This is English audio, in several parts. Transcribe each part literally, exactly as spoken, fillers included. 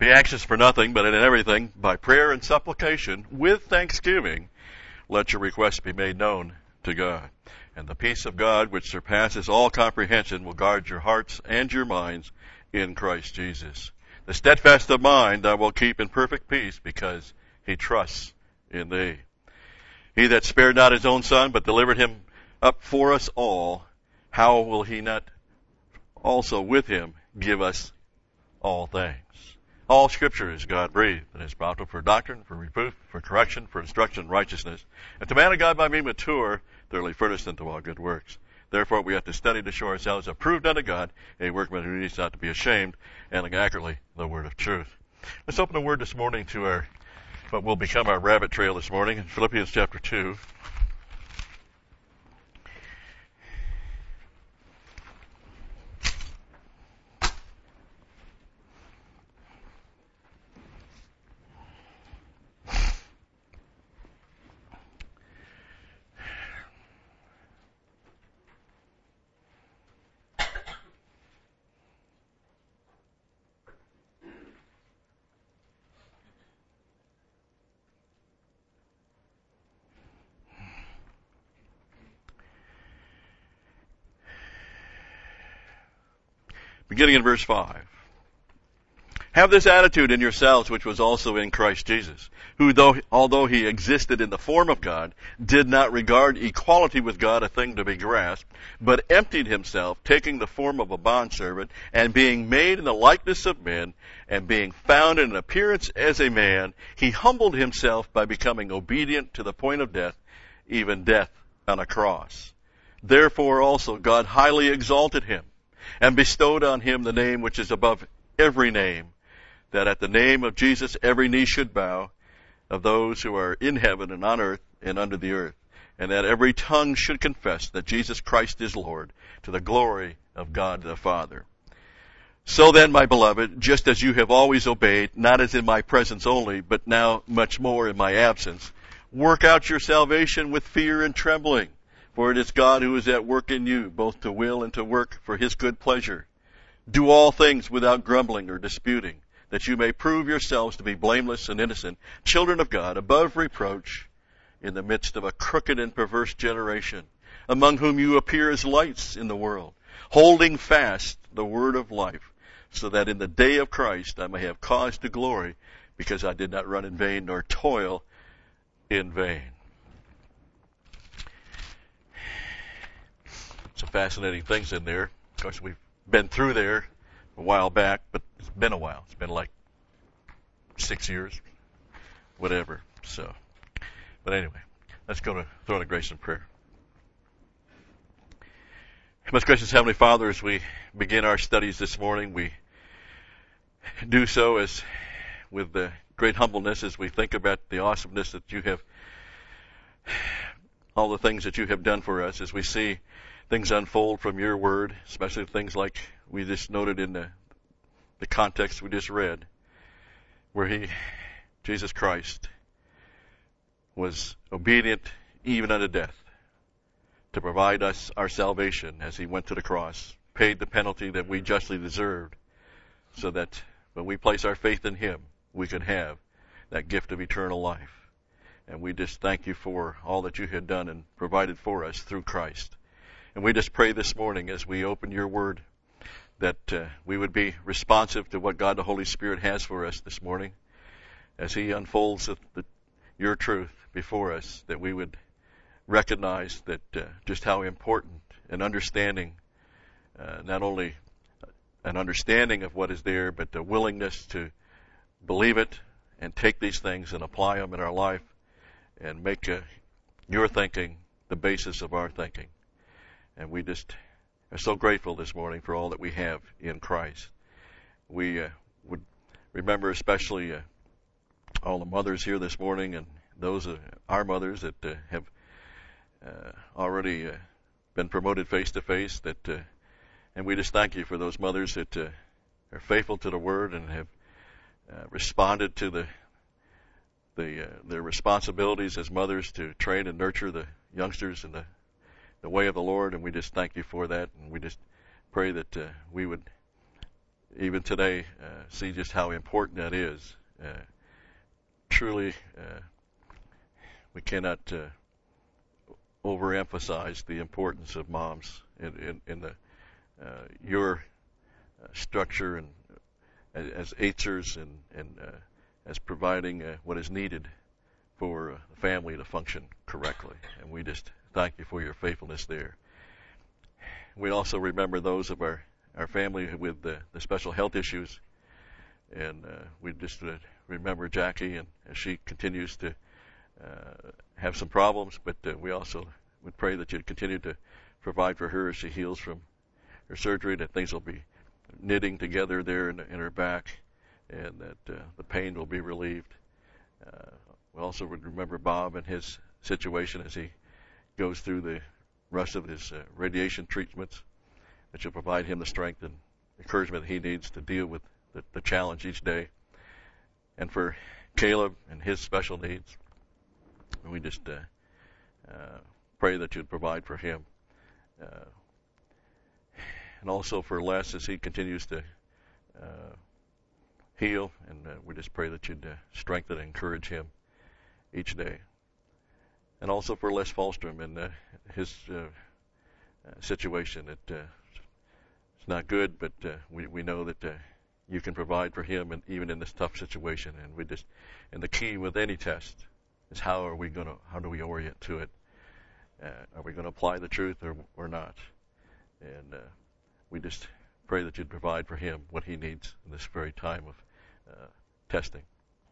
Be anxious for nothing, but in everything, by prayer and supplication, with thanksgiving, let your requests be made known to God. And the peace of God, which surpasses all comprehension, will guard your hearts and your minds in Christ Jesus. The steadfast of mind I will keep in perfect peace, because he trusts in thee. He that spared not his own son, but delivered him up for us all, how will he not also with him give us all things? All Scripture is God-breathed, and is profitable for doctrine, for reproof, for correction, for instruction in righteousness, and to man of God by me mature, thoroughly furnished unto all good works. Therefore we have to study to show ourselves approved unto God, a workman who needs not to be ashamed, handling accurately the word of truth. Let's open the word this morning to our what will become our rabbit trail this morning in Philippians chapter two. Beginning in verse five. Have this attitude in yourselves, which was also in Christ Jesus, who, though, although he existed in the form of God, did not regard equality with God a thing to be grasped, but emptied himself, taking the form of a bondservant, and being made in the likeness of men, and being found in an appearance as a man, he humbled himself by becoming obedient to the point of death, even death on a cross. Therefore also God highly exalted him, and bestowed on him the name which is above every name, that at the name of Jesus every knee should bow, of those who are in heaven and on earth and under the earth, and that every tongue should confess that Jesus Christ is Lord, to the glory of God the Father. So then, my beloved, just as you have always obeyed, not as in my presence only, but now much more in my absence, work out your salvation with fear and trembling. For it is God who is at work in you, both to will and to work for his good pleasure. Do all things without grumbling or disputing, that you may prove yourselves to be blameless and innocent, children of God, above reproach, in the midst of a crooked and perverse generation, among whom you appear as lights in the world, holding fast the word of life, so that in the day of Christ I may have cause to glory, because I did not run in vain nor toil in vain. Some fascinating things in there. Of course, we've been through there a while back, but it's been a while. It's been like six years, whatever. So, but anyway, let's go to throne of grace and prayer. Most gracious Heavenly Father, as we begin our studies this morning, we do so as with the great humbleness as we think about the awesomeness that you have, all the things that you have done for us, as we see things unfold from your word, especially things like we just noted in the, the context we just read, where he, Jesus Christ, was obedient even unto death to provide us our salvation as he went to the cross, paid the penalty that we justly deserved, so that when we place our faith in him, we could have that gift of eternal life. And we just thank you for all that you had done and provided for us through Christ. And we just pray this morning as we open your word that uh, we would be responsive to what God the Holy Spirit has for us this morning as he unfolds the, the, your truth before us, that we would recognize that uh, just how important an understanding, uh, not only an understanding of what is there, but the willingness to believe it and take these things and apply them in our life and make uh, your thinking the basis of our thinking. And we just are so grateful this morning for all that we have in Christ. We uh, would remember especially uh, all the mothers here this morning, and those uh, our mothers that uh, have uh, already uh, been promoted face to face. That uh, and we just thank you for those mothers that uh, are faithful to the word and have uh, responded to the the uh, their responsibilities as mothers to train and nurture the youngsters in the the way of the Lord, and we just thank you for that, and we just pray that uh, we would even today, uh, see just how important that is. Uh, truly, uh, we cannot uh, overemphasize the importance of moms in, in, in the uh, your uh, structure and uh, as Eitzers and, and uh, as providing uh, what is needed for uh, the family to function correctly. And we just thank you for your faithfulness there. We also remember those of our, our family with the, the special health issues. And uh, we just uh, remember Jackie, and as she continues to uh, have some problems, but uh, we also would pray that you'd continue to provide for her as she heals from her surgery, that things will be knitting together there in, in her back, and that uh, the pain will be relieved. Uh, we also would remember Bob and his situation as he goes through the rest of his uh, radiation treatments, that you'll provide him the strength and encouragement that he needs to deal with the, the challenge each day. And for Caleb and his special needs, we just uh, uh, pray that you'd provide for him. Uh, and also for Les as he continues to uh, heal, and uh, we just pray that you'd uh, strengthen and encourage him each day. And also for Les Falstrom and uh, his uh, uh, situation. That uh, it's not good, but uh, we we know that uh, you can provide for him, and even in this tough situation. And we just and the key with any test is how are we going to how do we orient to it? Uh, are we going to apply the truth or or not? And uh, we just pray that you'd provide for him what he needs in this very time of uh, testing.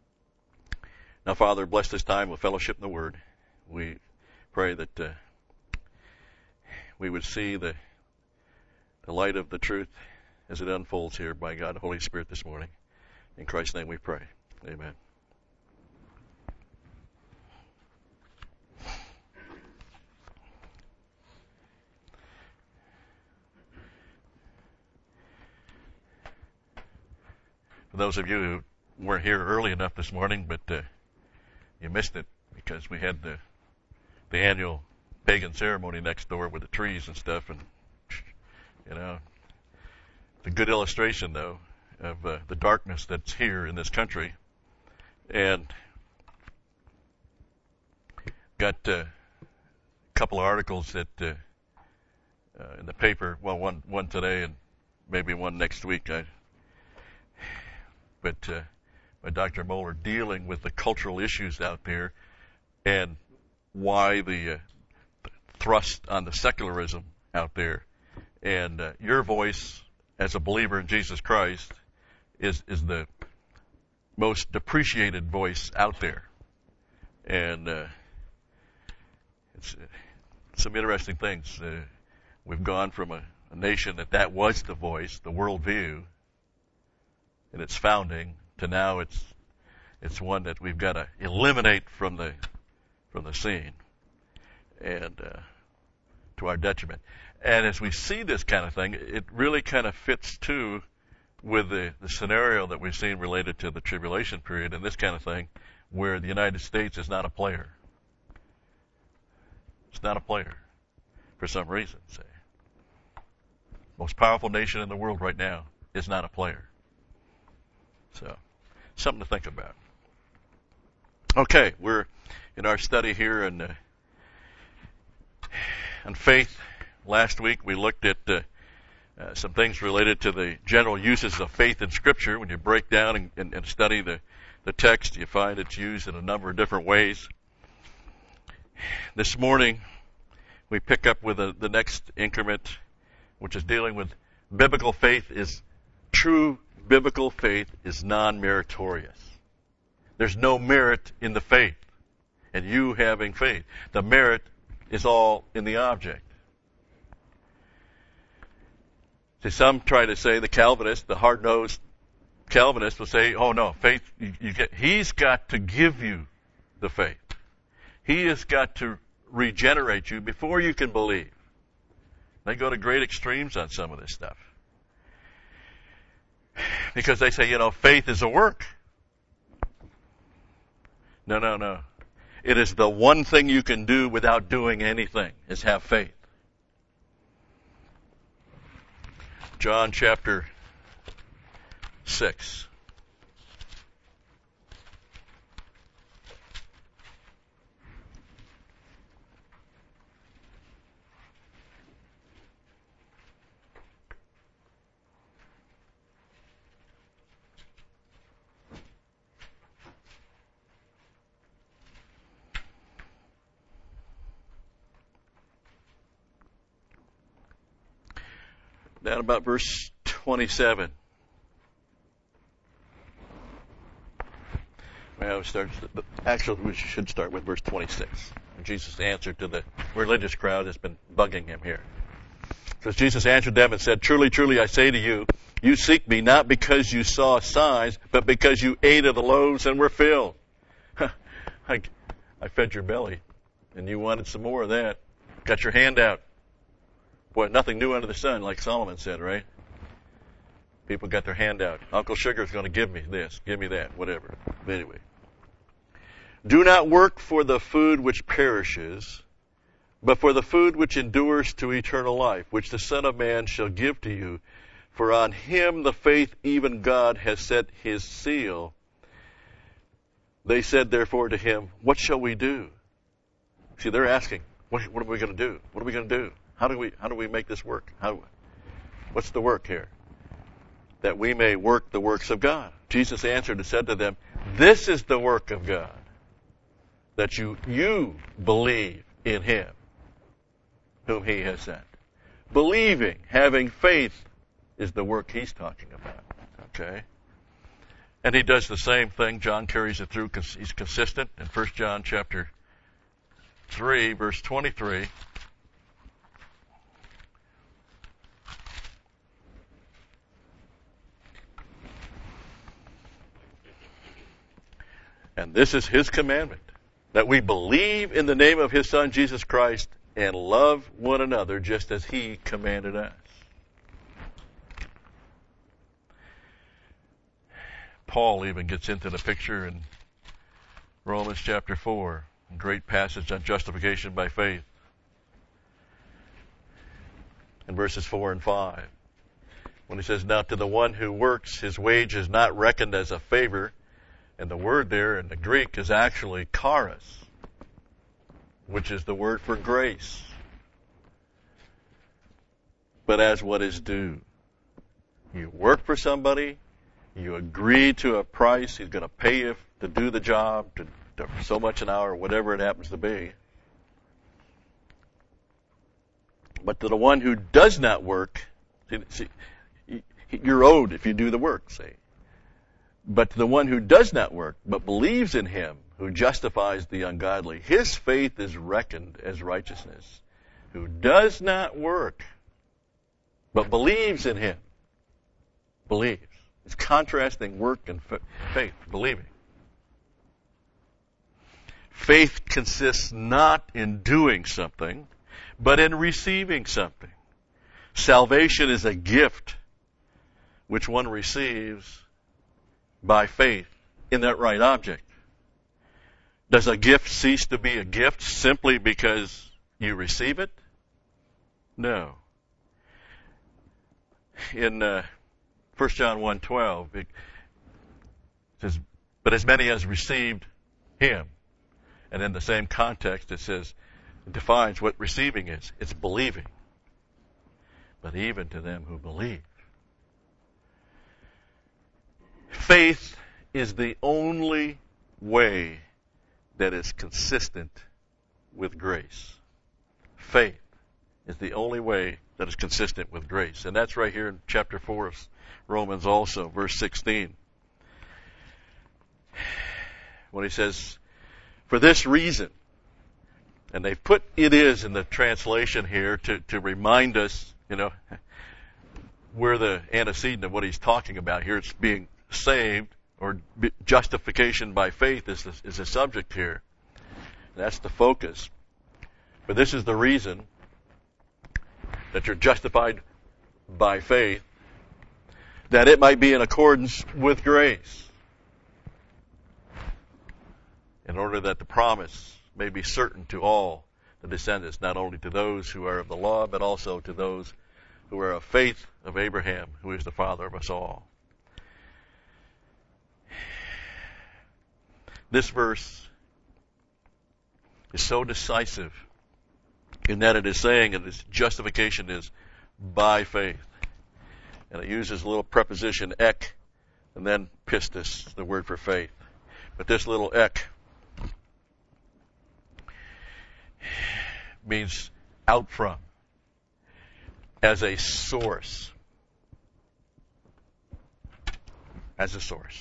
Now, Father, bless this time of fellowship in the Word. We pray that uh, we would see the the light of the truth as it unfolds here by God and Holy Spirit this morning. In Christ's name we pray. Amen. For those of you who weren't here early enough this morning, but uh, you missed it because we had the the annual pagan ceremony next door with the trees and stuff, and you know, it's a good illustration though of uh, the darkness that's here in this country. And got uh, a couple of articles that uh, uh, in the paper. Well, one one today and maybe one next week. I, but uh, by Doctor Moeller, dealing with the cultural issues out there and why the uh, thrust on the secularism out there. And uh, your voice as a believer in Jesus Christ is is the most depreciated voice out there. And uh, it's uh, some interesting things. Uh, we've gone from a, a nation that that was the voice, the worldview, in its founding, to now it's it's one that we've got to eliminate from the from the scene, and uh, to our detriment. And as we see this kind of thing, it really kind of fits too with the, the scenario that we've seen related to the tribulation period and this kind of thing, where the United States is not a player. It's not a player for some reason. Say, most powerful nation in the world right now is not a player. So, something to think about. Okay, we're in our study here on, uh, on faith. Last week we looked at uh, uh, some things related to the general uses of faith in Scripture. When you break down and, and, and study the, the text, you find it's used in a number of different ways. This morning we pick up with a, the next increment, which is dealing with biblical faith is true. Biblical faith is non-meritorious. There's no merit in the faith, and you having faith. The merit is all in the object. See, some try to say, the Calvinists, the hard-nosed Calvinists will say, oh no, faith, you, you get, he's got to give you the faith. He has got to regenerate you before you can believe. They go to great extremes on some of this stuff. Because they say, you know, faith is a work. No, no, no. It is the one thing you can do without doing anything, is have faith. John chapter six. Down about verse twenty-seven. Well, we start, actually, we should start with verse twenty-six. Jesus answered to the religious crowd that's been bugging him here. It says, Jesus answered them and said, Truly, truly, I say to you, you seek me not because you saw signs, but because you ate of the loaves and were filled. I, I fed your belly, and you wanted some more of that. Got your hand out. Boy, nothing new under the sun, like Solomon said, right? People got their hand out. Uncle Sugar's going to give me this, give me that, whatever. But anyway. Do not work for the food which perishes, but for the food which endures to eternal life, which the Son of Man shall give to you. For on him the faith even God has set his seal. They said therefore to him, What shall we do? See, they're asking, what, what are we going to do? What are we going to do? How do we how do we make this work? How, what's the work here? That we may work the works of God. Jesus answered and said to them, This is the work of God, that you you believe in him whom he has sent. Believing, having faith, is the work he's talking about. Okay? And he does the same thing. John carries it through. He's consistent in First John chapter three, verse twenty-three. And this is his commandment, that we believe in the name of his Son, Jesus Christ, and love one another just as he commanded us. Paul even gets into the picture in Romans chapter four, a great passage on justification by faith, in verses four and five, when he says, Now to the one who works, his wage is not reckoned as a favor. And the word there in the Greek is actually charis, which is the word for grace, but as what is due. You work for somebody, you agree to a price, he's going to pay you to do the job, to, to so much an hour, whatever it happens to be. But to the one who does not work, see, see, you're owed if you do the work, see. But to the one who does not work, but believes in him who justifies the ungodly, his faith is reckoned as righteousness. Who does not work, but believes in him. Believes. It's contrasting work and faith, believing. Faith consists not in doing something, but in receiving something. Salvation is a gift which one receives by faith in that right object. Does a gift cease to be a gift simply because you receive it? No. In uh, First John one twelve, it says, But as many as received him. And in the same context, it says, it defines what receiving is. It's believing. But even to them who believe. Faith is the only way that is consistent with grace. Faith is the only way that is consistent with grace. And that's right here in chapter four of Romans also, verse sixteen. When he says, For this reason, and they've put it is in the translation here to, to remind us, you know, we're the antecedent of what he's talking about here. It's being saved, or justification by faith is the, is the subject here. That's the focus. But this is the reason that you're justified by faith, that it might be in accordance with grace, in order that the promise may be certain to all the descendants, not only to those who are of the law, but also to those who are of faith of Abraham, who is the father of us all. This verse is so decisive in that it is saying that its justification is by faith. And it uses a little preposition ek and then pistis, the word for faith. But this little ek means out from, as a source. As a source.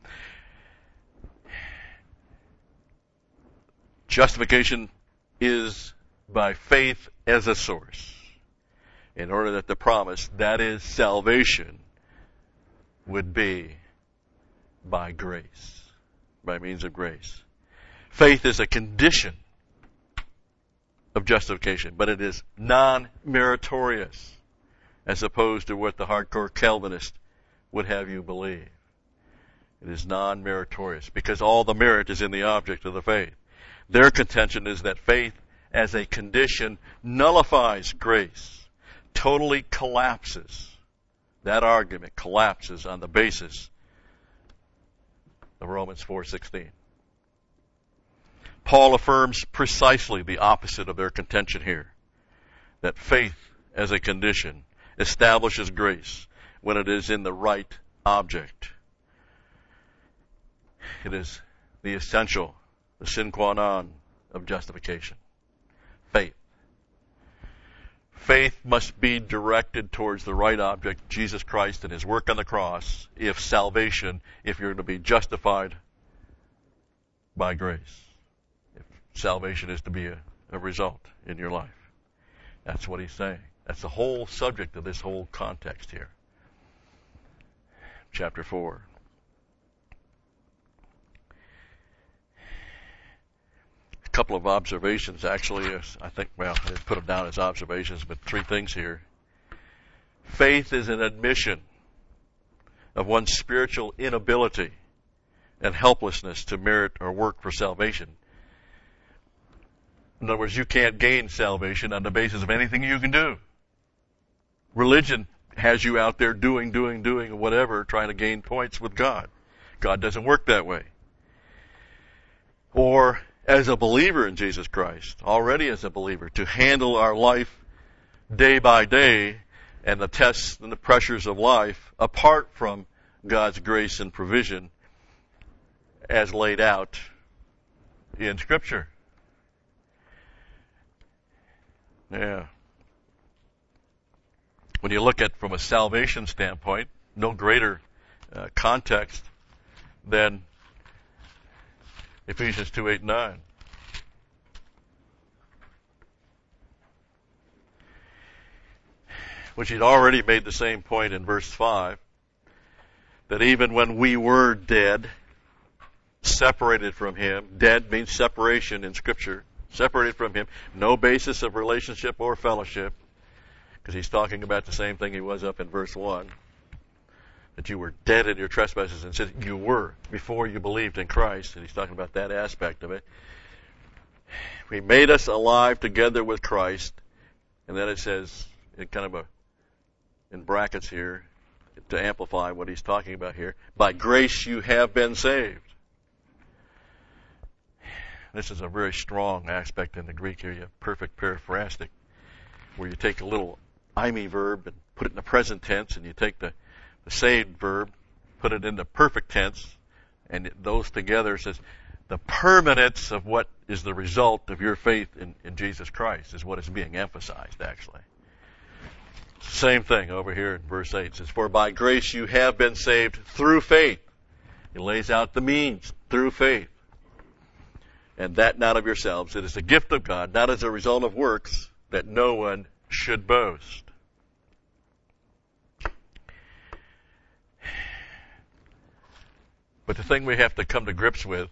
Justification is by faith as a source, in order that the promise, that is salvation, would be by grace, by means of grace. Faith is a condition of justification, but it is non-meritorious, as opposed to what the hardcore Calvinist would have you believe. It is non-meritorious, because all the merit is in the object of the faith. Their contention is that faith as a condition nullifies grace, totally collapses. That argument collapses on the basis of Romans four sixteen. Paul affirms precisely the opposite of their contention here, that faith as a condition establishes grace when it is in the right object. It is the essential, the sine qua non of justification. Faith. Faith must be directed towards the right object, Jesus Christ and His work on the cross, if salvation, if you're to be justified by grace. If salvation is to be a, a result in your life. That's what he's saying. That's the whole subject of this whole context here. Chapter four. A couple of observations, actually. I think, well, I didn't put them down as observations, but three things here. Faith is an admission of one's spiritual inability and helplessness to merit or work for salvation. In other words, you can't gain salvation on the basis of anything you can do. Religion has you out there doing, doing, doing, whatever, trying to gain points with God. God doesn't work that way. Or, as a believer in Jesus Christ, already as a believer, to handle our life day by day and the tests and the pressures of life apart from God's grace and provision as laid out in Scripture. Yeah. When you look at from a salvation standpoint, no greater uh, context than Ephesians two, eight, nine. Which he'd already made the same point in verse five, that even when we were dead, separated from Him, dead means separation in Scripture, separated from Him, no basis of relationship or fellowship, because he's talking about the same thing he was up in verse one, that you were dead in your trespasses, and said you were before you believed in Christ, and he's talking about that aspect of it. He made us alive together with Christ, and then it says, in kind of a, in brackets here, to amplify what he's talking about here, by grace you have been saved. This is a very strong aspect in the Greek here. You have perfect periphrastic, where you take a little ime verb and put it in the present tense, and you take the, the saved verb, put it in the perfect tense, and it, those together says the permanence of what is the result of your faith in, in Jesus Christ is what is being emphasized, actually. Same thing over here in verse eight. It says, for by grace you have been saved through faith. He lays out the means, through faith. And that not of yourselves. It is a gift of God, not as a result of works, that no one should boast. But the thing we have to come to grips with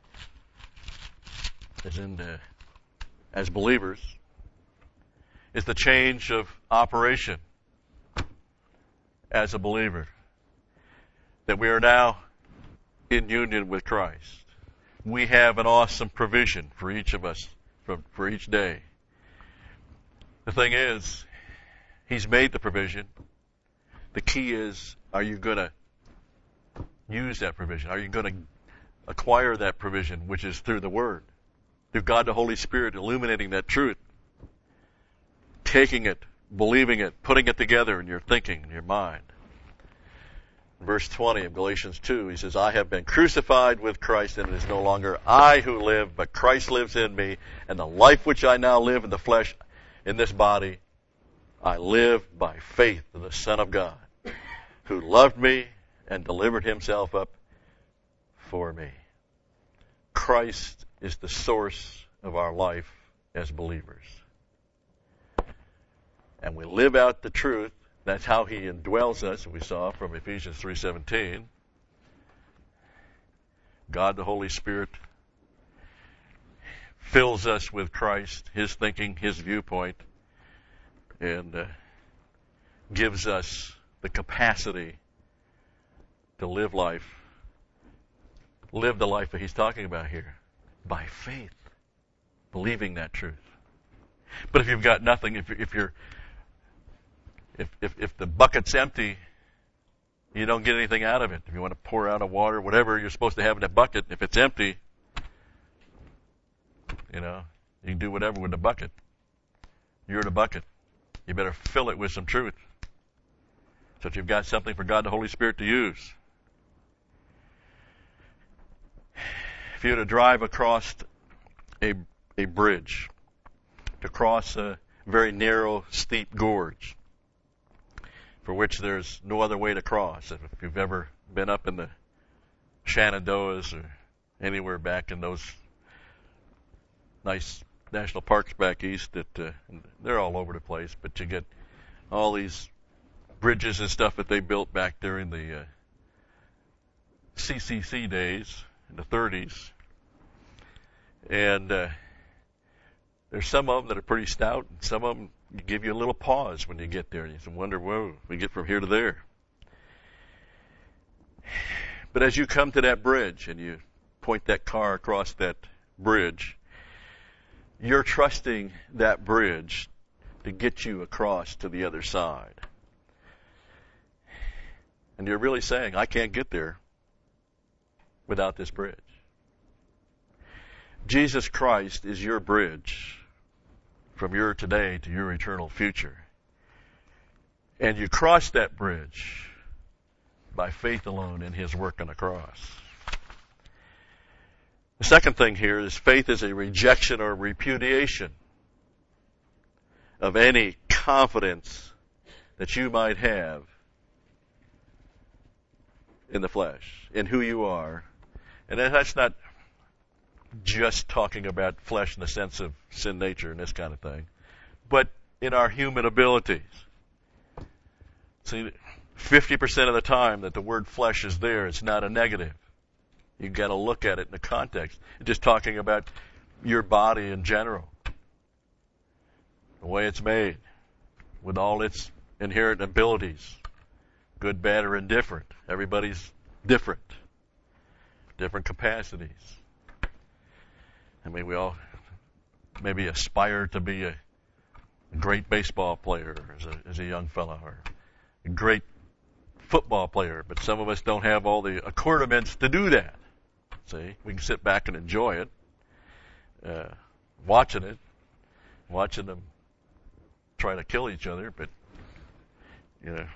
is in the, as believers, is the change of operation as a believer. That we are now in union with Christ. We have an awesome provision for each of us, for, for each day. The thing is, He's made the provision. The key is, are you going to use that provision? Are you going to acquire that provision, which is through the Word, through God the Holy Spirit illuminating that truth, taking it, believing it, putting it together in your thinking, in your mind. In verse twenty of Galatians two, he says, I have been crucified with Christ, and it is no longer I who live, but Christ lives in me, and the life which I now live in the flesh, in this body, I live by faith in the Son of God, who loved me and delivered himself up for me. Christ is the source of our life as believers. And we live out the truth. That's how he indwells us, we saw from Ephesians three seventeen. God the Holy Spirit fills us with Christ, his thinking, his viewpoint, and uh, gives us the capacity to live life, live the life that he's talking about here, by faith, believing that truth. But if you've got nothing, if, if you're If, if if the bucket's empty, you don't get anything out of it. If you want to pour out of water, whatever you're supposed to have in that bucket, if it's empty, you know, you can do whatever with the bucket. You're the bucket. You better fill it with some truth, so that you've got something for God the Holy Spirit to use. If you were to drive across a a bridge, to cross a very narrow, steep gorge, for which there's no other way to cross. If you've ever been up in the Shenandoahs or anywhere back in those nice national parks back east, that uh, they're all over the place, but you get all these bridges and stuff that they built back during the uh, C C C days in the thirties. And uh, there's some of them that are pretty stout, and some of them give you a little pause when you get there. You wonder, whoa, we get from here to there. But as you come to that bridge and you point that car across that bridge, you're trusting that bridge to get you across to the other side. And you're really saying, I can't get there without this bridge. Jesus Christ is your bridge from your today to your eternal future. And you cross that bridge by faith alone in his work on the cross. The second thing here is faith is a rejection or repudiation of any confidence that you might have in the flesh, in who you are. And that's not just talking about flesh in the sense of sin nature and this kind of thing, but in our human abilities. See, fifty percent of the time that the word flesh is there, it's not a negative. You've got to look at it in the context. It's just talking about your body in general, the way it's made, with all its inherent abilities, good, bad, or indifferent. Everybody's different, different capacities. I mean, we all maybe aspire to be a great baseball player as a, as a young fellow, or a great football player, but some of us don't have all the accoutrements to do that. See, we can sit back and enjoy it, uh, watching it, watching them try to kill each other, but, you know,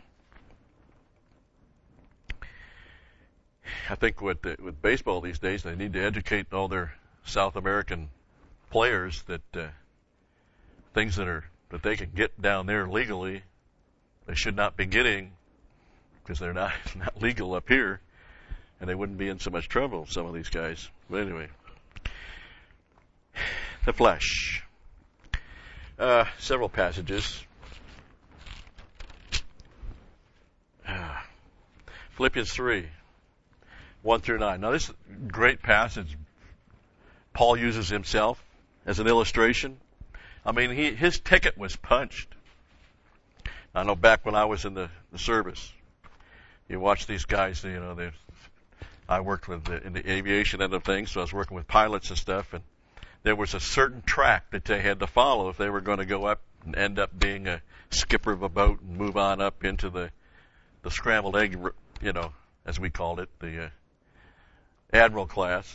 I think with, the, with baseball these days, they need to educate all their South American players that uh, things that are that they can get down there legally, they should not be getting, because they're not not legal up here, and they wouldn't be in so much trouble, some of these guys. But anyway, the flesh. Uh, several passages. Uh, Philippians three, one through nine. Now this is a great passage. Paul uses himself as an illustration. I mean, he, his ticket was punched. I know back when I was in the, the service, you watch these guys, you know, they, I worked with the, in the aviation end of things, so I was working with pilots and stuff, and there was a certain track that they had to follow if they were going to go up and end up being a skipper of a boat and move on up into the, the scrambled egg, you know, as we called it, the, uh, Admiral class,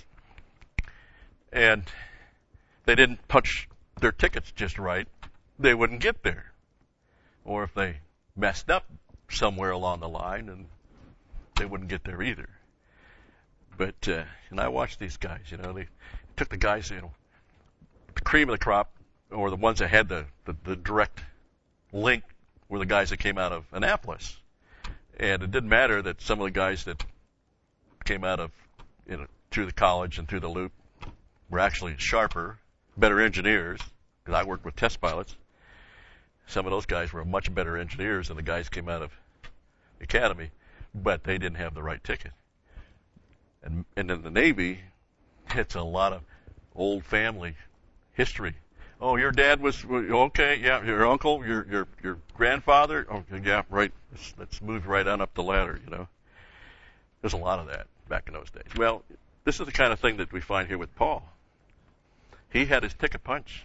and they didn't punch their tickets just right, they wouldn't get there. Or if they messed up somewhere along the line, and they wouldn't get there either. But, uh, and I watched these guys, you know, they took the guys, you know, the cream of the crop, or the ones that had the, the, the direct link were the guys that came out of Annapolis. And it didn't matter that some of the guys that came out of, you know, through the college and through the loop were actually sharper, better engineers, because I worked with test pilots. Some of those guys were much better engineers than the guys came out of the academy, but they didn't have the right ticket. And, and in the Navy, it's a lot of old family history. Oh, your dad was, okay, yeah, your uncle, your your your grandfather, okay, yeah, right, let's, let's move right on up the ladder, you know. There's a lot of that back in those days. Well, this is the kind of thing that we find here with Paul. He had his ticket punched.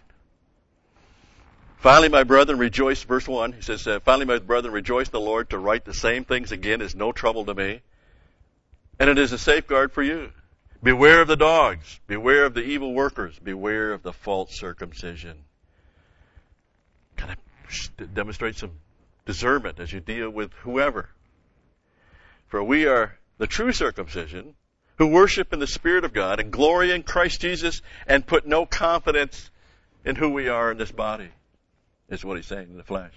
Finally, my brethren, rejoice, verse one, he says, uh, finally, my brethren, rejoice in the Lord. To write the same things again is no trouble to me, and it is a safeguard for you. Beware of the dogs. Beware of the evil workers. Beware of the false circumcision. Kind of demonstrate some discernment as you deal with whoever. For we are the true circumcision, who worship in the Spirit of God and glory in Christ Jesus and put no confidence in who we are in this body, is what he's saying in the flesh.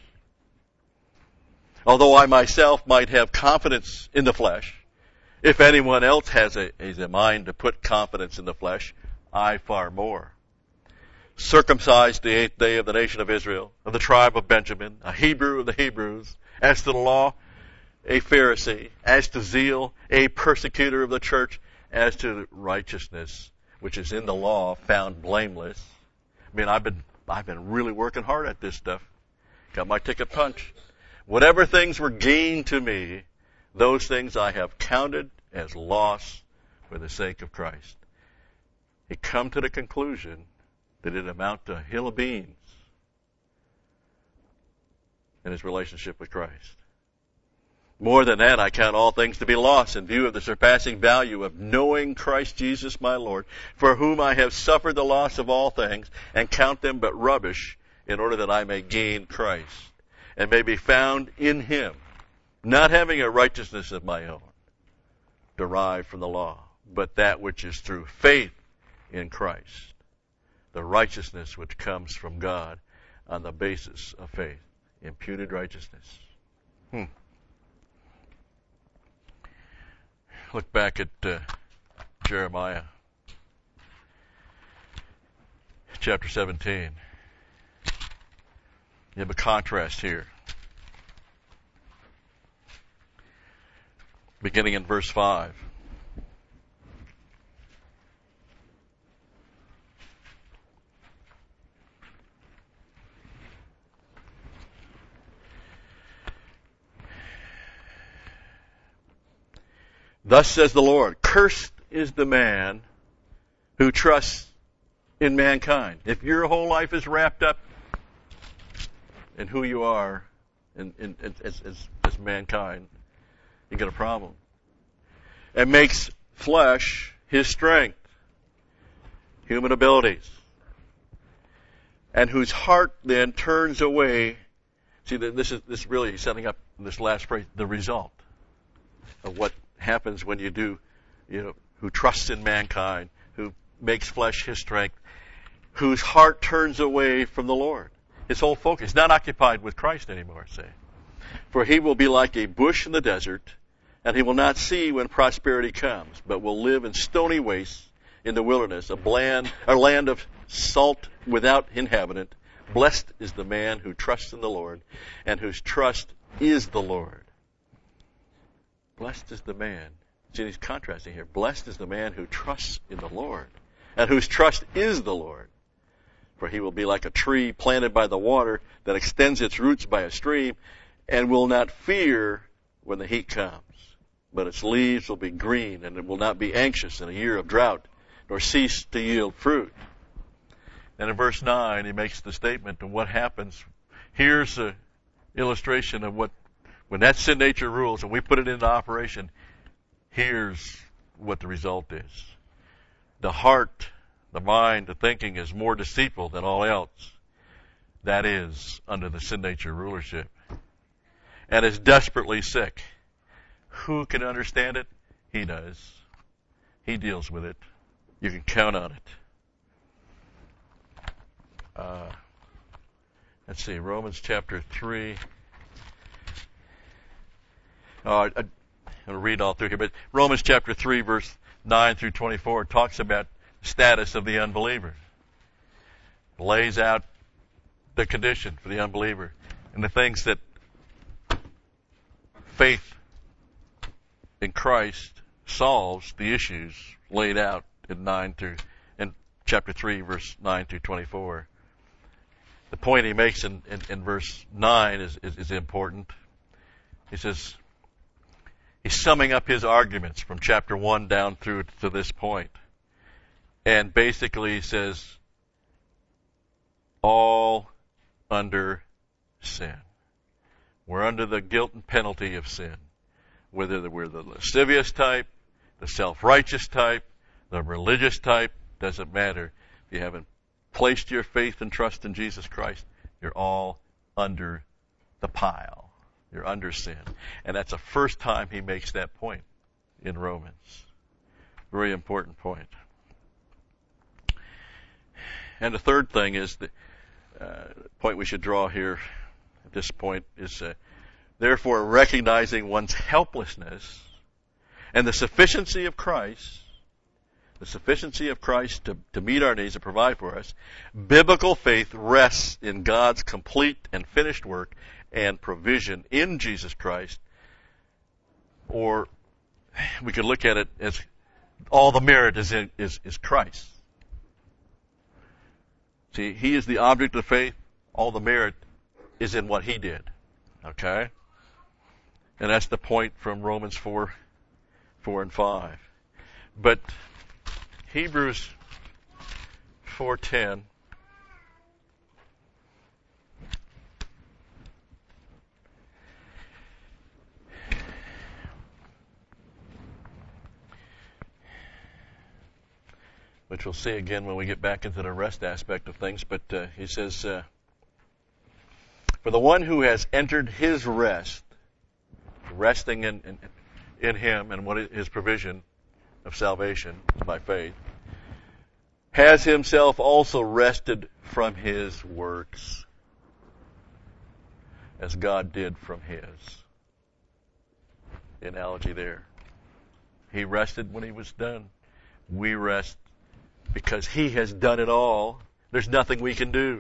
Although I myself might have confidence in the flesh, if anyone else has a, has a mind to put confidence in the flesh, I far more. Circumcised the eighth day of the nation of Israel, of the tribe of Benjamin, a Hebrew of the Hebrews, as to the law, a Pharisee, as to zeal, a persecutor of the church, as to righteousness, which is in the law, found blameless. I mean, I've been, I've been really working hard at this stuff. Got my ticket punched. Whatever things were gained to me, those things I have counted as loss for the sake of Christ. He come to the conclusion that it amount to a hill of beans in his relationship with Christ. More than that, I count all things to be lost in view of the surpassing value of knowing Christ Jesus my Lord, for whom I have suffered the loss of all things, and count them but rubbish, in order that I may gain Christ, and may be found in him, not having a righteousness of my own, derived from the law, but that which is through faith in Christ, the righteousness which comes from God on the basis of faith, imputed righteousness. Hmm. Look back at uh, Jeremiah chapter seventeen. You have a contrast here. Beginning in verse five. Thus says the Lord, cursed is the man who trusts in mankind. If your whole life is wrapped up in who you are in, in, in, as, as, as mankind, you got a problem. And makes flesh his strength, human abilities, and whose heart then turns away. See, this is this really setting up this last phrase, the result of what happens when you do, you know, who trusts in mankind, who makes flesh his strength, whose heart turns away from the Lord. His whole focus, not occupied with Christ anymore, say. For he will be like a bush in the desert, and he will not see when prosperity comes, but will live in stony wastes in the wilderness, a land, a land of salt without inhabitant. Blessed is the man who trusts in the Lord, and whose trust is the Lord. Blessed is the man. See, he's contrasting here. Blessed is the man who trusts in the Lord, and whose trust is the Lord. For he will be like a tree planted by the water that extends its roots by a stream, and will not fear when the heat comes. But its leaves will be green, and it will not be anxious in a year of drought, nor cease to yield fruit. And in verse nine, he makes the statement of what happens. Here's an illustration of what, when that sin nature rules and we put it into operation, here's what the result is. The heart, the mind, the thinking is more deceitful than all else. That is under the sin nature rulership. And is desperately sick. Who can understand it? He does. He deals with it. You can count on it. Uh, let's see, Romans chapter three. Oh, I, I'm going to read all through here, but Romans chapter three, verse nine through twenty-four talks about the status of the unbeliever. Lays out the condition for the unbeliever and the things that faith in Christ solves the issues laid out in nine through in chapter three, verse nine through twenty-four. The point he makes in, in, in verse nine is, is, is important. He says, he's summing up his arguments from chapter one down through to this point. And basically he says, all under sin. We're under the guilt and penalty of sin. Whether we're the lascivious type, the self-righteous type, the religious type, doesn't matter. If you haven't placed your faith and trust in Jesus Christ, you're all under the pile. You're under sin. And that's the first time he makes that point in Romans. Very important point. And the third thing is the uh, point we should draw here at this point is uh, therefore recognizing one's helplessness and the sufficiency of Christ, the sufficiency of Christ to, to meet our needs and provide for us, biblical faith rests in God's complete and finished work and provision in Jesus Christ. Or we could look at it as all the merit is in, is, is Christ. See, he is the object of faith. All the merit is in what he did. Okay? And that's the point from Romans four, four and five. But Hebrews four ten which we'll see again when we get back into the rest aspect of things, but uh, he says, uh, for the one who has entered his rest, resting in, in, in him and what his provision of salvation by faith, has himself also rested from his works, as God did from his. The analogy there. He rested when he was done. We rest because he has done it all. There's nothing we can do.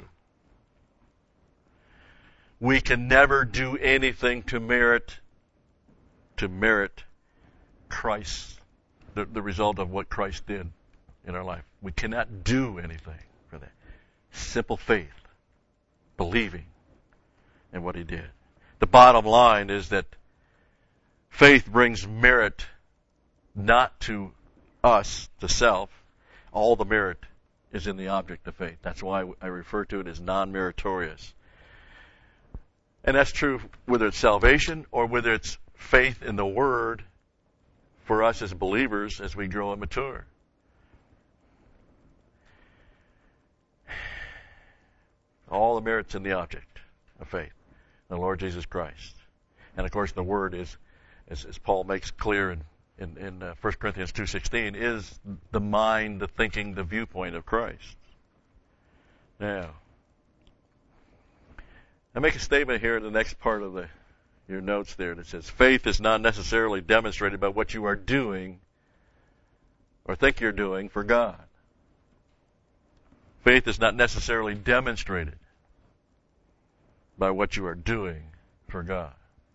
We can never do anything to merit to merit Christ, the, the result of what Christ did in our life. We cannot do anything for that. Simple faith, believing in what he did. The bottom line is that faith brings merit not to us, to self. All the merit is in the object of faith. That's why I refer to it as non-meritorious. And that's true whether it's salvation or whether it's faith in the Word for us as believers as we grow and mature. All the merit's in the object of faith, the Lord Jesus Christ. And of course the Word is, as, as Paul makes clear in in, in uh, First Corinthians two sixteen, is the mind, the thinking, the viewpoint of Christ. Now, I make a statement here in the next part of the your notes there that says, faith is not necessarily demonstrated by what you are doing or think you're doing for God. Faith is not necessarily demonstrated by what you are doing for God.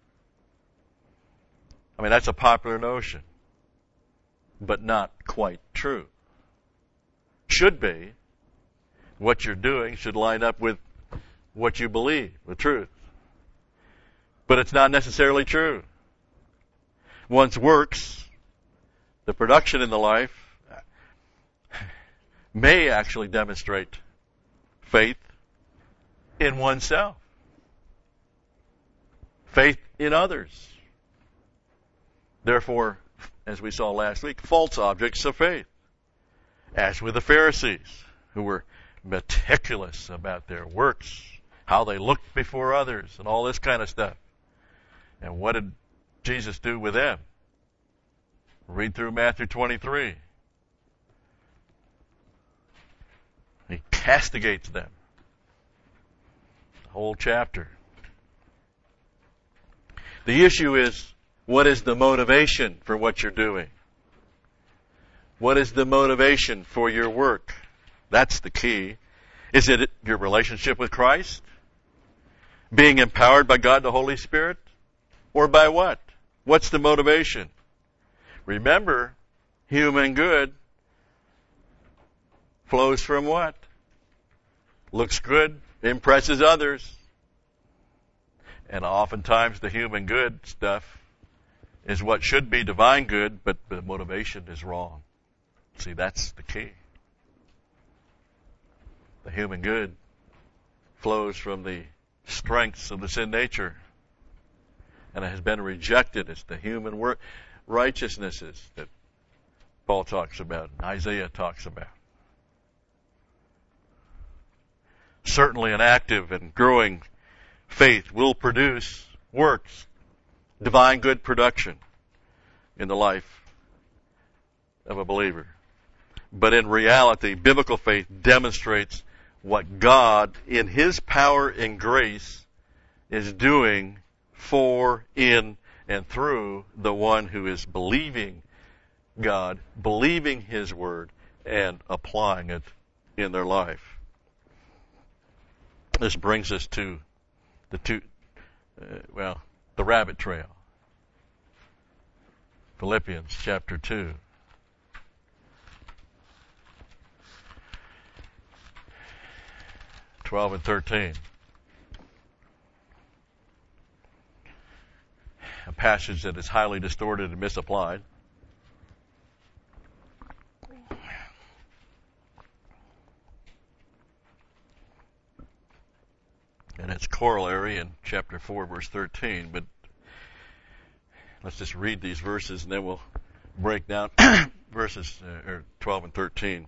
I mean, that's a popular notion, but not quite true. Should be. What you're doing should line up with what you believe, the truth. But it's not necessarily true. One's works, the production in the life, may actually demonstrate faith in oneself, faith in others. Therefore, as we saw last week, false objects of faith. As with the Pharisees, who were meticulous about their works, how they looked before others, and all this kind of stuff. And what did Jesus do with them? Read through Matthew twenty-three. He castigates them. The whole chapter. The issue is, what is the motivation for what you're doing? What is the motivation for your work? That's the key. Is it your relationship with Christ? Being empowered by God the Holy Spirit? Or by what? What's the motivation? Remember, human good flows from what? Looks good, impresses others. And oftentimes the human good stuff is what should be divine good, but the motivation is wrong. See, that's the key. The human good flows from the strengths of the sin nature, and it has been rejected. It's the human work, righteousnesses that Paul talks about, and Isaiah talks about. Certainly an active and growing faith will produce works, divine good production in the life of a believer. But in reality, biblical faith demonstrates what God, in His power and grace, is doing for, in, and through the one who is believing God, believing His Word, and applying it in their life. This brings us to the two, uh, well, the rabbit trail. Philippians chapter two. twelve and thirteen. A passage that is highly distorted and misapplied. And its corollary in chapter four, verse thirteen. But let's just read these verses and then we'll break down verses uh, or twelve and thirteen.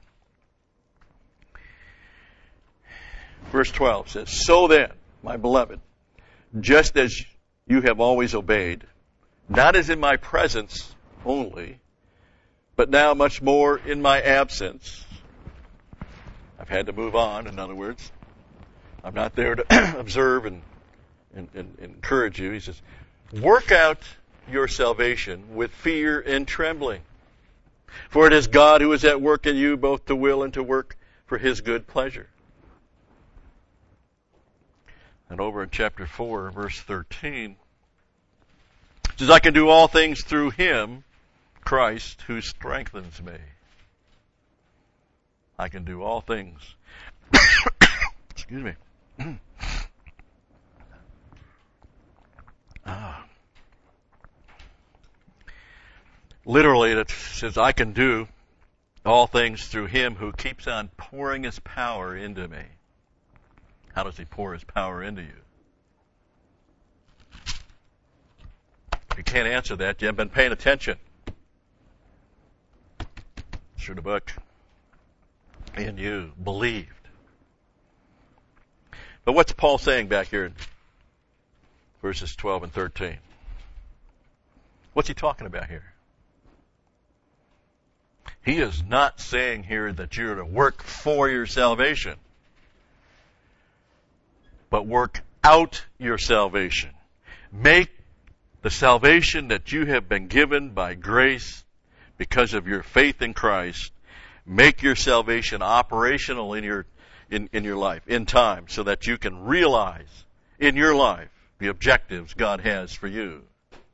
Verse twelve says, "So then, my beloved, just as you have always obeyed, not as in my presence only, but now much more in my absence." I've had to move on, in other words. I'm not there to observe and, and, and encourage you. He says, "Work out your salvation with fear and trembling. For it is God who is at work in you, both to will and to work for His good pleasure." And over in chapter four, verse thirteen, it says, "I can do all things through Him, Christ, who strengthens me." I can do all things. Excuse me. ah. Literally, it says, "I can do all things through Him who keeps on pouring His power into me." How does He pour His power into you? If you can't answer that, you haven't been paying attention. Through the book. In you, believed. But what's Paul saying back here in verses twelve and thirteen? What's he talking about here? He is not saying here that you're to work for your salvation, but work out your salvation. Make the salvation that you have been given by grace because of your faith in Christ, make your salvation operational in your in, in your life, in time, so that you can realize in your life the objectives God has for you.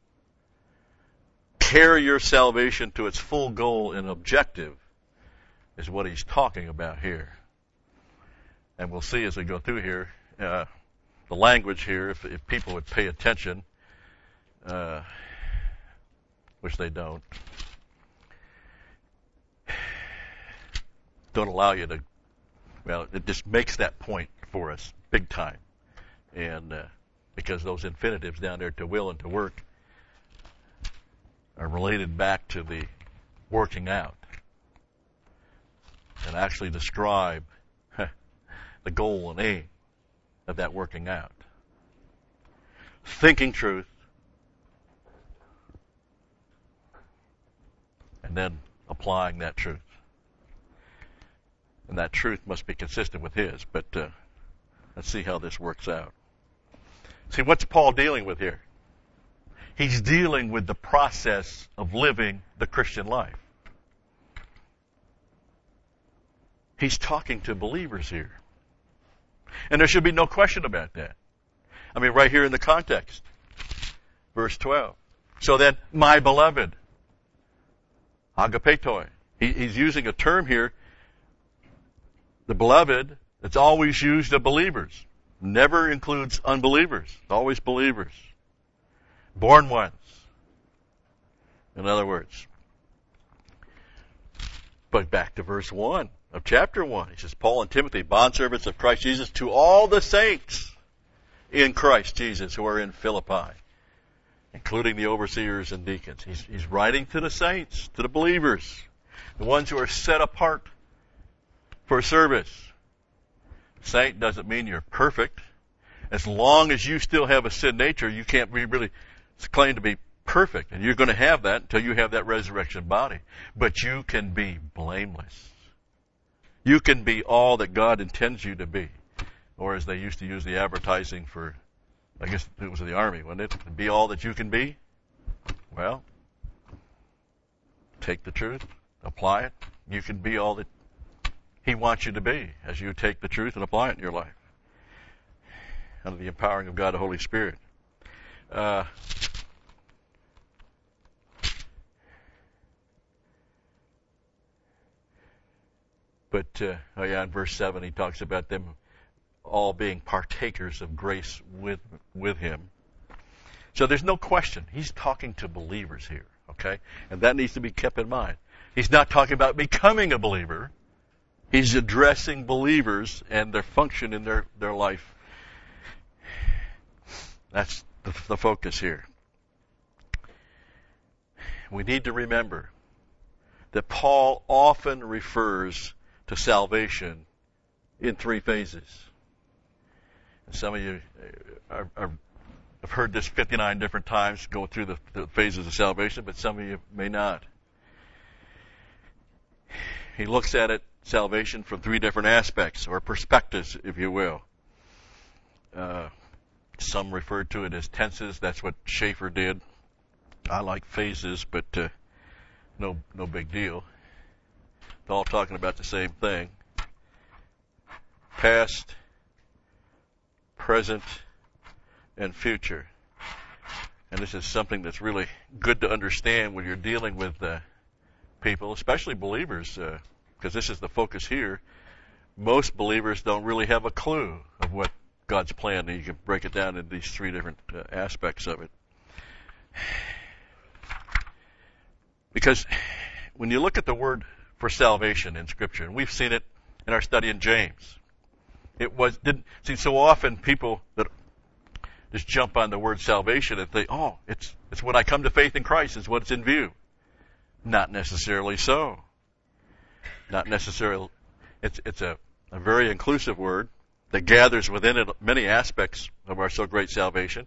Carry your salvation to its full goal and objective is what he's talking about here. And we'll see as we go through here, uh, the language here, if, if people would pay attention, uh, which they don't, don't allow you to, well, it just makes that point for us big time. And uh, because those infinitives down there, to will and to work, are related back to the working out and actually describe the goal and aim of that working out. Thinking truth, and then applying that truth. And that truth must be consistent with his, but uh, let's see how this works out. See, what's Paul dealing with here? He's dealing with the process of living the Christian life. He's talking to believers here. And there should be no question about that. I mean, right here in the context. Verse twelve. So then, my beloved, agapetoi. He, he's using a term here, the beloved, that's always used of believers. Never includes unbelievers. Always believers. Born ones. In other words. But back to verse one of chapter one. He says, Paul and Timothy, bondservants of Christ Jesus, to all the saints in Christ Jesus who are in Philippi, including the overseers and deacons. He's, he's writing to the saints, to the believers, the ones who are set apart for service. Saint doesn't mean you're perfect. As long as you still have a sin nature, you can't be really claim to be perfect. And you're going to have that until you have that resurrection body. But you can be blameless. You can be all that God intends you to be. Or as they used to use the advertising for, I guess it was the army, wasn't it? Be all that you can be. Well, take the truth, apply it. You can be all that He wants you to be as you take the truth and apply it in your life. Under the empowering of God, the Holy Spirit. Uh, but, uh, oh yeah, in verse seven, he talks about them all being partakers of grace with with him. So there's no question. He's talking to believers here, okay? And that needs to be kept in mind. He's not talking about becoming a believer. He's addressing believers and their function in their, their life. That's the, the focus here. We need to remember that Paul often refers to salvation in three phases. And some of you are, are, have heard this fifty-nine different times, go through the, the phases of salvation, but some of you may not. He looks at it, salvation, from three different aspects, or perspectives, if you will. Uh, some refer to it as tenses. That's what Schaeffer did. I like phases, but uh, no, no big deal. They're all talking about the same thing. Past, present, and future. And this is something that's really good to understand when you're dealing with uh, people, especially believers, because uh, this is the focus here. Most believers don't really have a clue of what God's plan, and you can break it down into these three different uh, aspects of it. Because when you look at the word for salvation in Scripture, and we've seen it in our study in James, it was didn't see so often people that just jump on the word salvation and think, oh, it's it's when I come to faith in Christ is what's in view. Not necessarily so. Not necessarily. It's it's a, a very inclusive word that gathers within it many aspects of our so great salvation.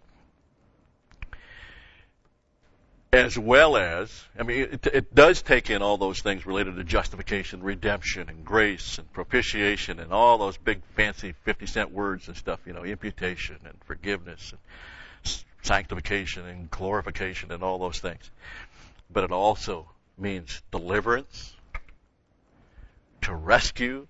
As well as, I mean, it, it does take in all those things related to justification, redemption, and grace, and propitiation, and all those big fancy fifty cent words and stuff, you know, imputation, and forgiveness, and sanctification, and glorification, and all those things. But it also means deliverance, to rescue.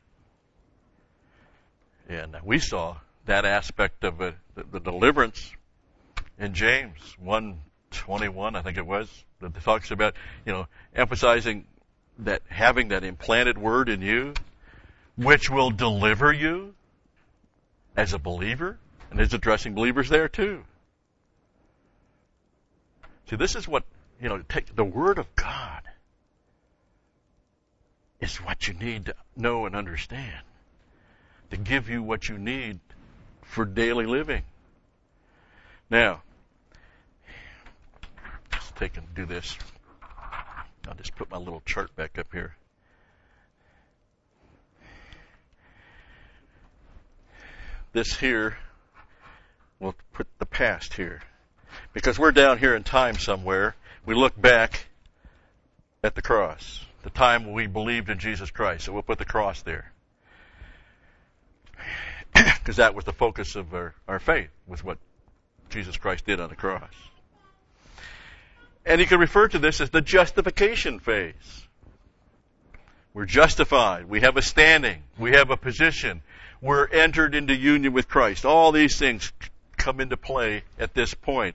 And we saw that aspect of it, the, the deliverance in James one twenty-one, I think it was, that talks about, you know, emphasizing that having that implanted word in you, which will deliver you as a believer, and is addressing believers there too. See, this is what, you know, take the Word of God is what you need to know and understand to give you what you need for daily living. Now, let's take and do this. I'll just put my little chart back up here. This here, we'll put the past here. Because we're down here in time somewhere. We look back at the cross. The time when we believed in Jesus Christ. So we'll put the cross there. Because that was the focus of our, our faith, was what Jesus Christ did on the cross. And you can refer to this as the justification phase. We're justified. We have a standing. We have a position. We're entered into union with Christ. All these things come into play at this point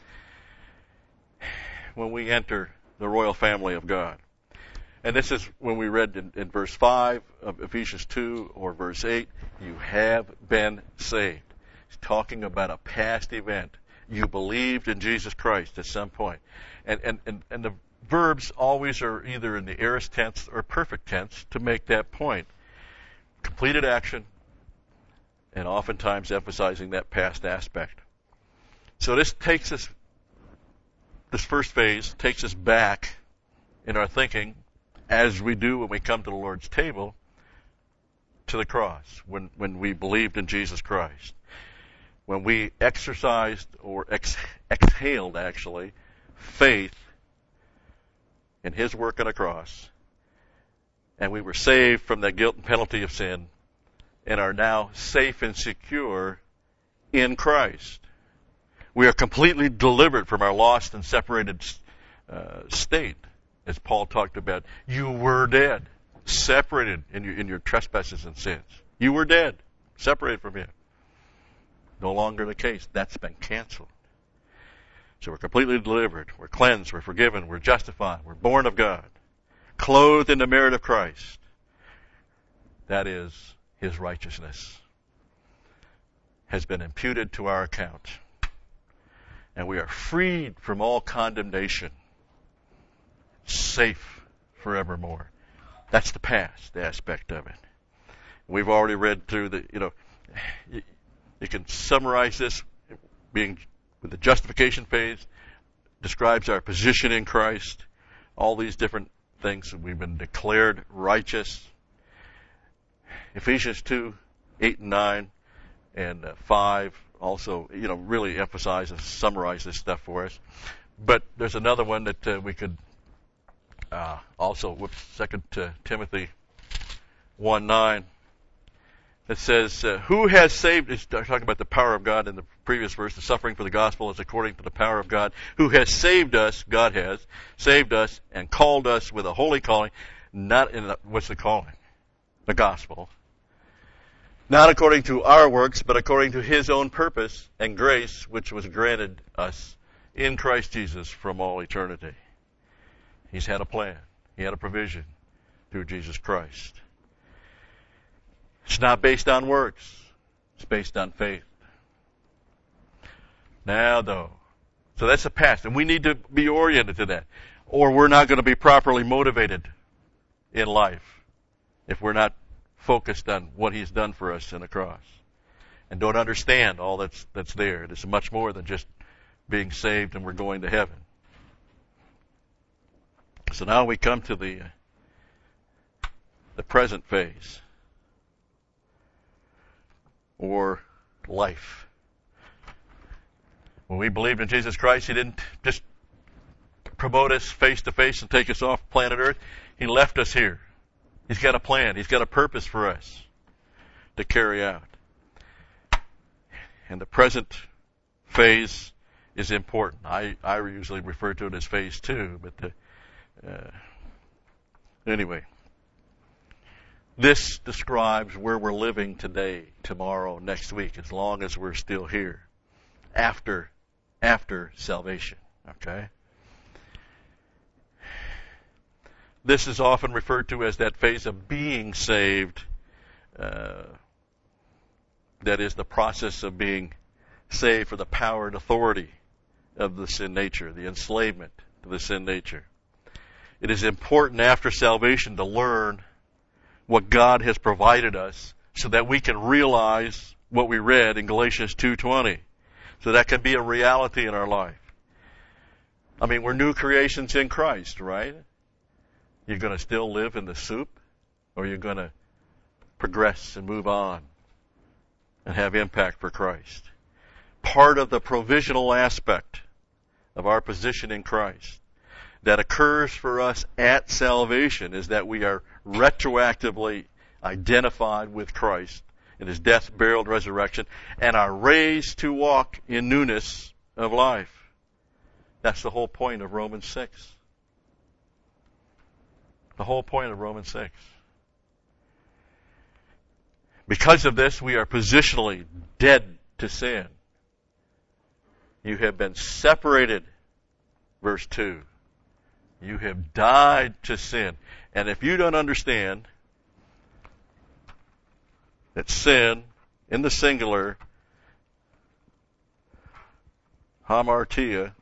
when we enter the royal family of God. And this is when we read in, in verse five of Ephesians two or verse eight, you have been saved. It's talking about a past event. You believed in Jesus Christ at some point. And, and, and, and the verbs always are either in the aorist tense or perfect tense to make that point. Completed action, and oftentimes emphasizing that past aspect. So this takes us, this first phase takes us back in our thinking, as we do when we come to the Lord's table, to the cross, when, when we believed in Jesus Christ. When we exercised, or ex- exhaled actually, faith in His work on the cross, and we were saved from the guilt and penalty of sin, and are now safe and secure in Christ. We are completely delivered from our lost and separated uh, state. As Paul talked about, you were dead, separated in your, in your trespasses and sins. You were dead, separated from Him. No longer the case. That's been canceled. So we're completely delivered. We're cleansed. We're forgiven. We're justified. We're born of God. Clothed in the merit of Christ. That is, His righteousness has been imputed to our account. And we are freed from all condemnation. Safe forevermore. That's the past aspect of it. We've already read through the, you know, you, you can summarize this being with the justification phase, describes our position in Christ, all these different things. We've been declared righteous. Ephesians two, eight and nine, and uh, five also, you know, really emphasize and summarize this stuff for us. But there's another one that uh, we could Uh, also, with Second Timothy one nine, it says, uh, who has saved, it's talking about the power of God in the previous verse, the suffering for the gospel is according to the power of God, who has saved us, God has, saved us, and called us with a holy calling, not in the, what's the calling? The gospel. Not according to our works, but according to His own purpose and grace, which was granted us in Christ Jesus from all eternity. He's had a plan. He had a provision through Jesus Christ. It's not based on works. It's based on faith. Now, though, so that's the past, and we need to be oriented to that, or we're not going to be properly motivated in life if we're not focused on what He's done for us in the cross, and don't understand all that's that's there. It is much more than just being saved and we're going to heaven. So now we come to the the present phase, or life. When we believed in Jesus Christ, He didn't just promote us face to face and take us off planet Earth. He left us here. He's got a plan. He's got a purpose for us to carry out. And the present phase is important. I, I usually refer to it as phase two, but the Uh, anyway, this describes where we're living today, tomorrow, next week, as long as we're still here, after, after salvation. Okay? This is often referred to as that phase of being saved. Uh, that is the process of being saved for the power and authority of the sin nature, the enslavement to the sin nature. It is important after salvation to learn what God has provided us so that we can realize what we read in Galatians two twenty. So that can be a reality in our life. I mean, we're new creations in Christ, right? You're going to still live in the soup, or you're going to progress and move on and have impact for Christ. Part of the provisional aspect of our position in Christ that occurs for us at salvation is that we are retroactively identified with Christ in His death, burial, and resurrection, and are raised to walk in newness of life. That's the whole point of Romans six. The whole point of Romans six. Because of this, we are positionally dead to sin. You have been separated, verse two. You have died to sin. And if you don't understand that sin, in the singular, hamartia,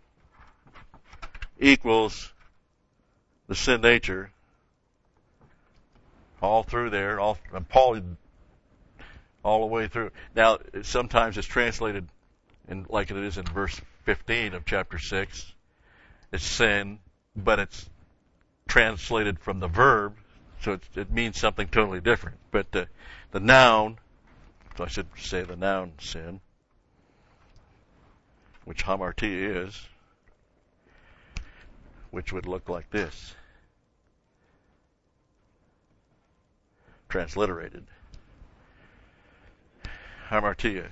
equals the sin nature, all through there, all, and Paul, all the way through. Now, sometimes it's translated in, like it is in verse fifteen of chapter six. It's sin, but it's translated from the verb, so it, it means something totally different. But uh, the noun, so I should say the noun sin, which hamartia is, which would look like this, transliterated. Hamartia.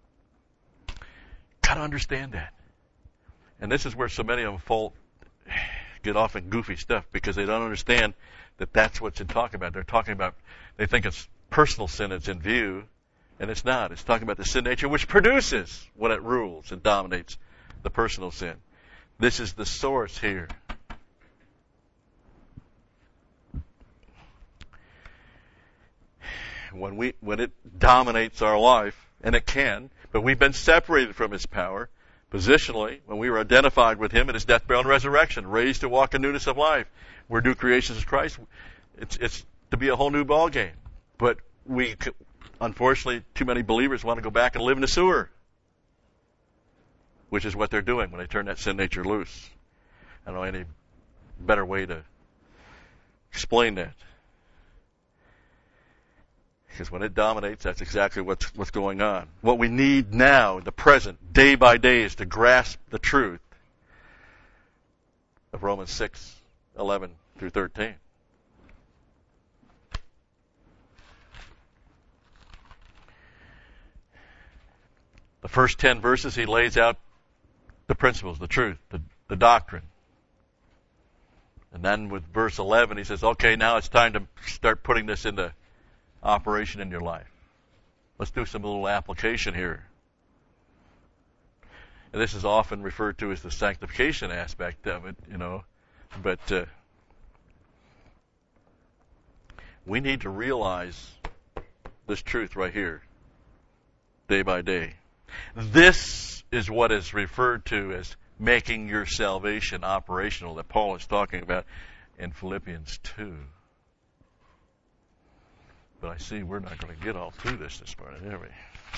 Got to understand that. And this is where so many of them fall, get off in goofy stuff, because they don't understand that that's what's in talking about. They're talking about, they think it's personal sin that's in view, and it's not. It's talking about the sin nature which produces when it rules and dominates the personal sin. This is the source here. When we, when it dominates our life, and it can, but we've been separated from His power, positionally, when we were identified with Him in His death, burial, and resurrection, raised to walk in newness of life. We're new creations of Christ. It's, it's to be a whole new ballgame. But we, unfortunately, too many believers want to go back and live in the sewer, which is what they're doing when they turn that sin nature loose. I don't know any better way to explain that. Because when it dominates, that's exactly what's, what's going on. What we need now, in the present, day by day, is to grasp the truth of Romans six, eleven through thirteen. The first ten verses, he lays out the principles, the truth, the, the doctrine. And then with verse eleven, he says, okay, now it's time to start putting this into operation in your life. Let's do some little application here. And this is often referred to as the sanctification aspect of it, you know. But uh, we need to realize this truth right here, day by day. This is what is referred to as making your salvation operational, that Paul is talking about in Philippians two. But I see we're not going to get all through this this morning, are we?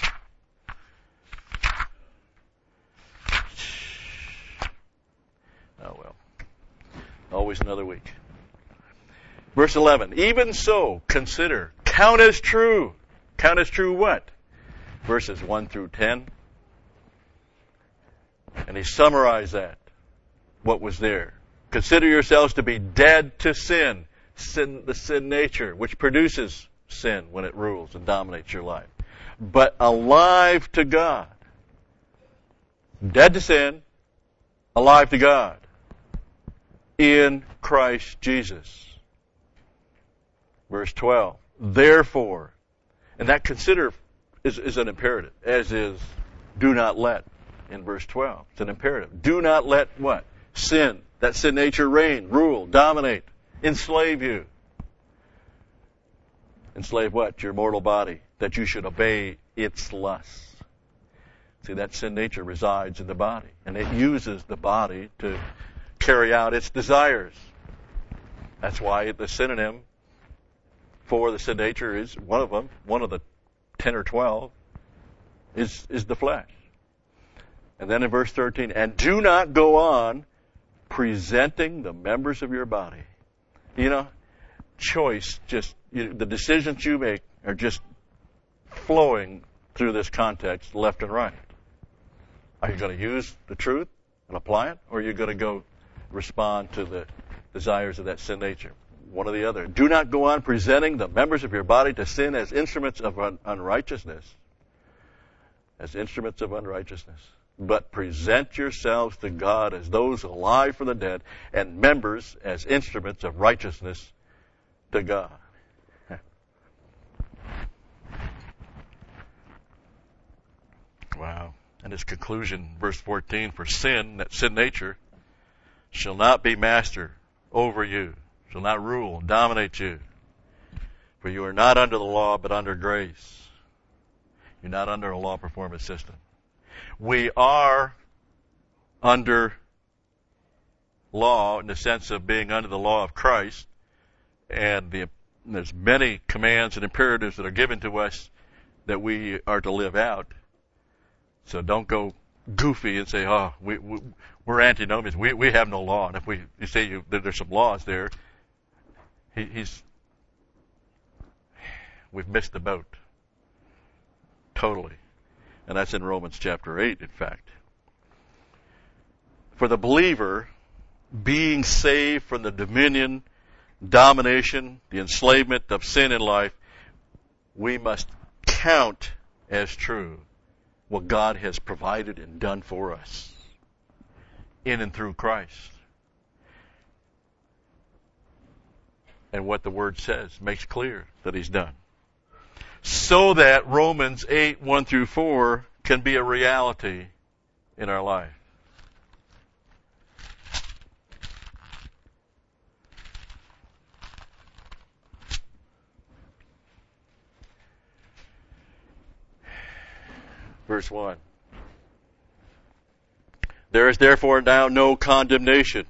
Oh, well. Always another week. Verse eleven. Even so, consider, count as true. Count as true what? Verses one through ten. And he summarized that. What was there? Consider yourselves to be dead to sin. Sin, the sin nature, which produces sin when it rules and dominates your life. But alive to God. Dead to sin, alive to God. In Christ Jesus. Verse twelve. Therefore, and that consider is, is an imperative, as is do not let in verse twelve. It's an imperative. Do not let what? Sin, that sin nature reign, rule, dominate, enslave you. Enslave what? Your mortal body, that you should obey its lusts. See, that sin nature resides in the body, and it uses the body to carry out its desires. That's why the synonym for the sin nature is one of them, one of the ten or twelve, is, is the flesh. And then in verse thirteen, and do not go on presenting the members of your body You know, choice, just you, the decisions you make are just flowing through this context, left and right. Are you going to use the truth and apply it, or are you going to go respond to the desires of that sin nature? One or the other. Do not go on presenting the members of your body to sin as instruments of un- unrighteousness. As instruments of unrighteousness. But present yourselves to God as those alive from the dead, and members as instruments of righteousness to God. Wow. And his conclusion, verse fourteen, for sin, that sin nature, shall not be master over you, shall not rule, dominate you. For you are not under the law, but under grace. You're not under a law performance system. We are under law in the sense of being under the law of Christ, and the, there's many commands and imperatives that are given to us that we are to live out. So don't go goofy and say, oh, we, we, we're antinomians. We, we have no law. And if we you say you, that there's some laws there, he, he's we've missed the boat. Totally. And that's in Romans chapter eight, in fact. For the believer, being saved from the dominion, domination, the enslavement of sin in life, we must count as true what God has provided and done for us in and through Christ. And what the Word says makes clear that He's done. So that Romans eight, one through four can be a reality in our life. Verse one. There is therefore now no condemnation.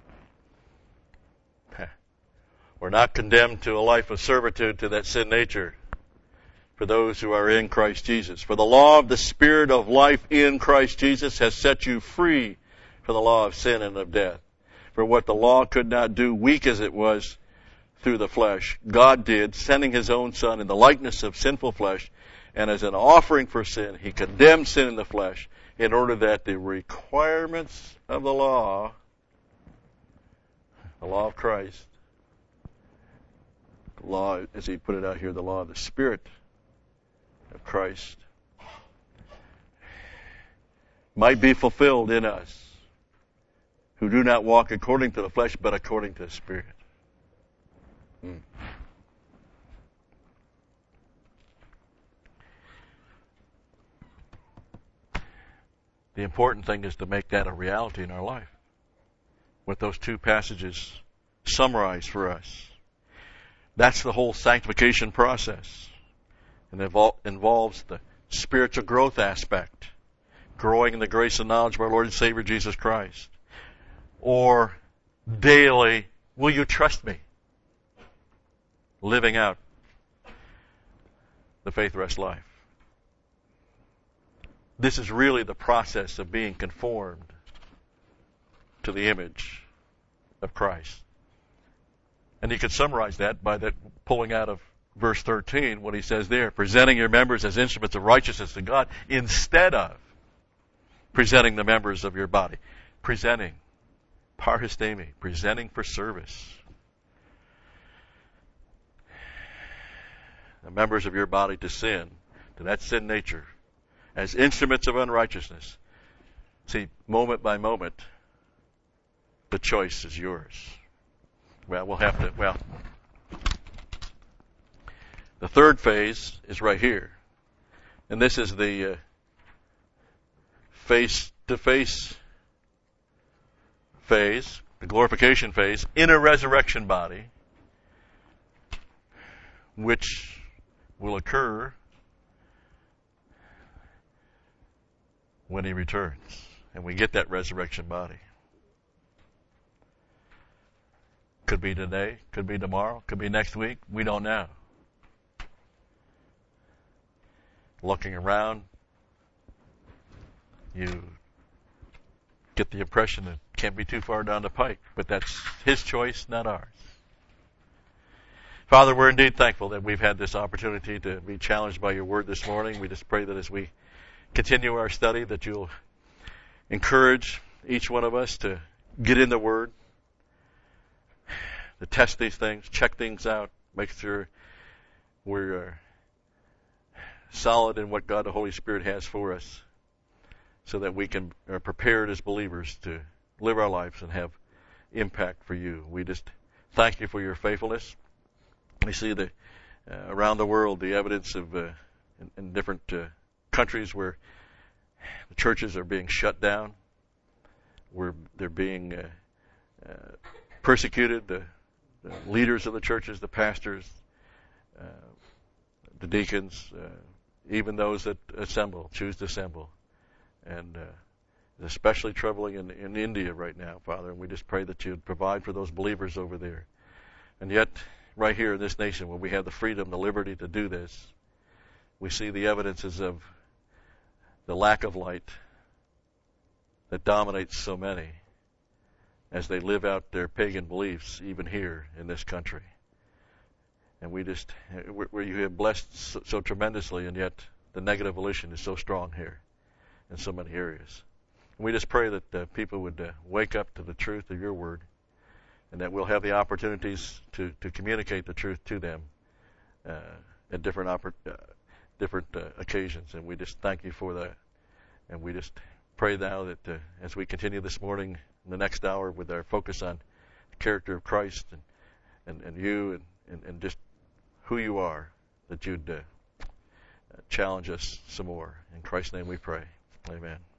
We're not condemned to a life of servitude to that sin nature for those who are in Christ Jesus. For the law of the Spirit of life in Christ Jesus has set you free from the law of sin and of death. For what the law could not do, weak as it was through the flesh, God did, sending His own Son in the likeness of sinful flesh, and as an offering for sin, He condemned sin in the flesh in order that the requirements of the law, the law of Christ, the law, as He put it out here, the law of the Spirit of Christ, might be fulfilled in us who do not walk according to the flesh, but according to the Spirit. Hmm. The important thing is to make that a reality in our life. What those two passages summarize for us. That's the whole sanctification process. And it involves the spiritual growth aspect. Growing in the grace and knowledge of our Lord and Savior Jesus Christ. Or daily, will you trust me? Living out the faith rest life. This is really the process of being conformed to the image of Christ. And you could summarize that by that pulling out of verse thirteen, what he says there, presenting your members as instruments of righteousness to God, instead of presenting the members of your body. Presenting, parhistemi, presenting for service. The members of your body to sin, to that sin nature, as instruments of unrighteousness. See, moment by moment, the choice is yours. Well, we'll have to, well, the third phase is right here. And this is the uh, face-to-face phase, the glorification phase, in a resurrection body, which will occur when He returns. And we get that resurrection body. Could be today, could be tomorrow, could be next week. We don't know. Looking around, you get the impression it can't be too far down the pike. But that's His choice, not ours. Father, we're indeed thankful that we've had this opportunity to be challenged by your word this morning. We just pray that as we continue our study, that you'll encourage each one of us to get in the word, to test these things, check things out, make sure we're uh, solid in what God the Holy Spirit has for us, so that we can are prepared as believers to live our lives and have impact for you. We just thank you for your faithfulness. We see the uh, around the world the evidence of uh, in, in different uh, countries where the churches are being shut down, where they're being uh, uh, persecuted. The, the leaders of the churches, the pastors, uh, the deacons, uh, even those that assemble, choose to assemble, and uh, it's especially troubling in, in India right now, Father. And we just pray that you'd provide for those believers over there. And yet, right here in this nation, where we have the freedom, the liberty to do this, we see the evidences of the lack of light that dominates so many as they live out their pagan beliefs, even here in this country. And we just, where you have blessed so, so tremendously, and yet the negative volition is so strong here in so many areas. And we just pray that uh, people would uh, wake up to the truth of your word, and that we'll have the opportunities to, to communicate the truth to them uh, at different oppor- uh, different uh, occasions. And we just thank you for that. And we just pray now that uh, as we continue this morning, in the next hour, with our focus on the character of Christ and, and, and you and, and, and just who you are, that you'd uh, challenge us some more. In Christ's name we pray. Amen.